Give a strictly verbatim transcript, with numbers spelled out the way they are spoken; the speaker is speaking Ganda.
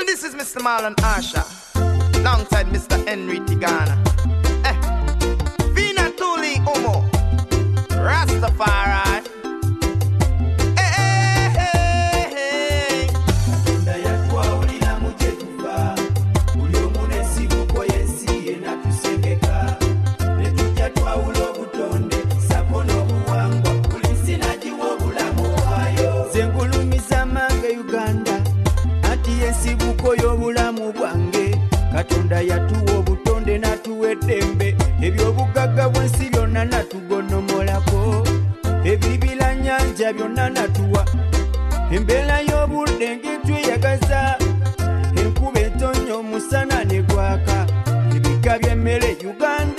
And this is Mister Marlon Asha, alongside Mister Henry Tigana. Eh, Vina Tuli Umo, Rastafari. Eh, eh, eh, eh. Katonda yatwawulira mu gye tuva, buli omu n'ensibuko y'ensi ye n'atusengeka, ne tujja twawula obutonde, sako n'obuwangwa, buli nsi n'agiwa obulamu bwayo. Nze ngulumiza amange Uganda, anti y'ensibuko y'obulamu bwange. Katonda yatuwa obutonde n'atuwa eddembe, eby'obugagga bw'ensi byonna natugonnomolako, ebibira nnyanja byonna natuwa, embeera y'obudde ng'etweyagaza, enkuba etonnya omusana ne gwaka, ebika by'emmere Uganda